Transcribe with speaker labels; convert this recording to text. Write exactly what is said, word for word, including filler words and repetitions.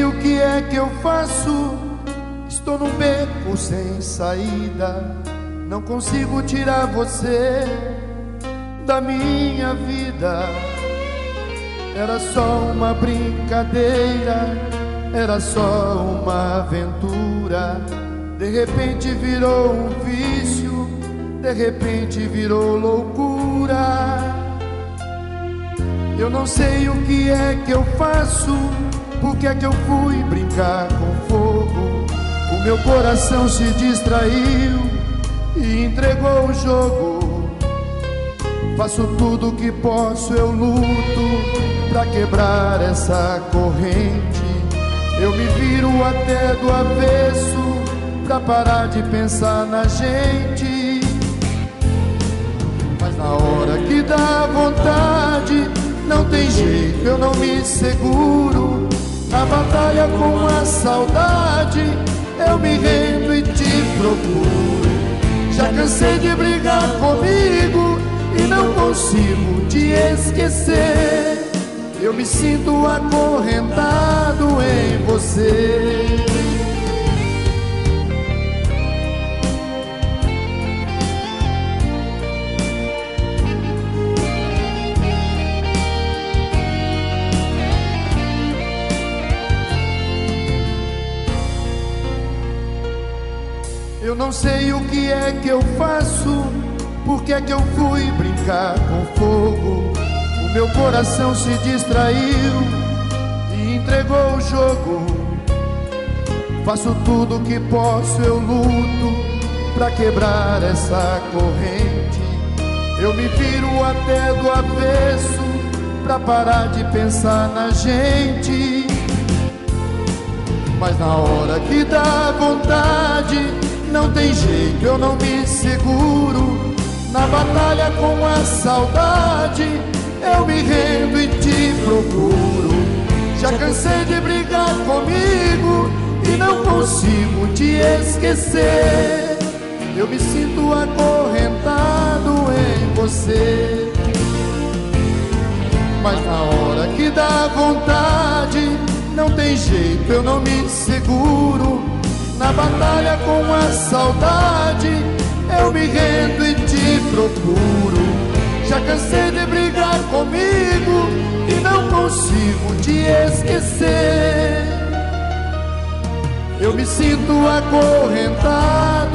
Speaker 1: o que é que eu faço. Estou num beco sem saída. Não consigo tirar você da minha vida. Era só uma brincadeira, era só uma aventura. De repente virou um vício, de repente virou loucura. Eu não sei o que é que eu faço, por que é que eu fui brincar com fogo. O meu coração se distraiu e entregou o jogo. Faço tudo o que posso, eu luto pra quebrar essa corrente. Eu me viro até do avesso pra parar de pensar na gente. Mas na hora que dá vontade, não tem jeito, eu não me seguro. Na batalha com a saudade, eu me rendo e te procuro. Já cansei de brigar comigo e não consigo te esquecer. Eu me sinto acorrentado em você. Eu não sei o que é que eu faço, por que é que eu fui brincar com fogo. O meu coração se distraiu e entregou o jogo. Faço tudo o que posso, eu luto pra quebrar essa corrente. Eu me viro até do avesso pra parar de pensar na gente. Mas na hora que dá vontade, não tem jeito, eu não me seguro. Na batalha com a saudade, eu me rendo e te procuro. Já cansei de brigar comigo e não consigo te esquecer. Eu me sinto acorrentado em você. Mas na hora que dá vontade, não tem jeito, eu não me seguro. Na batalha com a saudade, eu me rendo e te procuro. Já cansei de brigar comigo e não consigo te esquecer. Eu me sinto acorrentado